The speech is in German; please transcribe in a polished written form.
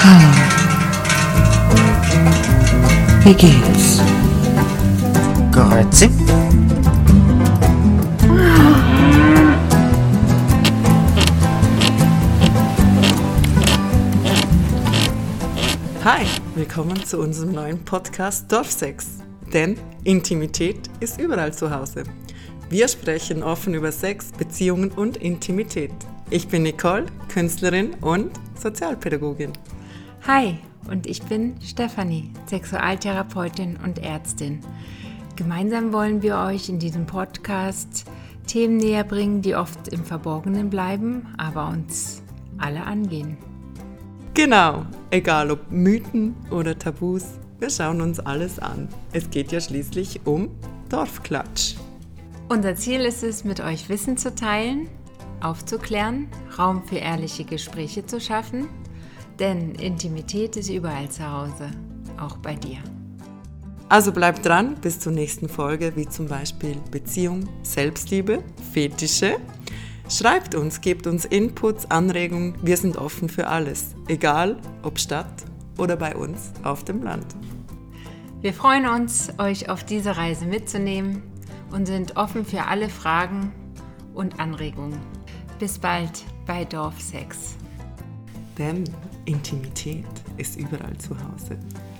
Wie geht's? Grüezi. Hi, willkommen zu unserem neuen Podcast Dorfsex. Denn Intimität ist überall zu Hause. Wir sprechen offen über Sex, Beziehungen und Intimität. Ich bin Nicole, Künstlerin und Sozialpädagogin. Hi, und ich bin Stefanie, Sexualtherapeutin und Ärztin. Gemeinsam wollen wir euch in diesem Podcast Themen näher bringen, die oft im Verborgenen bleiben, aber uns alle angehen. Genau, egal ob Mythen oder Tabus, wir schauen uns alles an. Es geht ja schließlich um Dorfklatsch. Unser Ziel ist es, mit euch Wissen zu teilen, aufzuklären, Raum für ehrliche Gespräche zu schaffen, denn Intimität ist überall zu Hause, auch bei dir. Also bleibt dran bis zur nächsten Folge, wie zum Beispiel Beziehung, Selbstliebe, Fetische. Schreibt uns, gebt uns Inputs, Anregungen, wir sind offen für alles, egal ob Stadt oder bei uns auf dem Land. Wir freuen uns, euch auf diese Reise mitzunehmen und sind offen für alle Fragen und Anregungen. Bis bald bei Dorfsex. Denn Intimität ist überall zu Hause.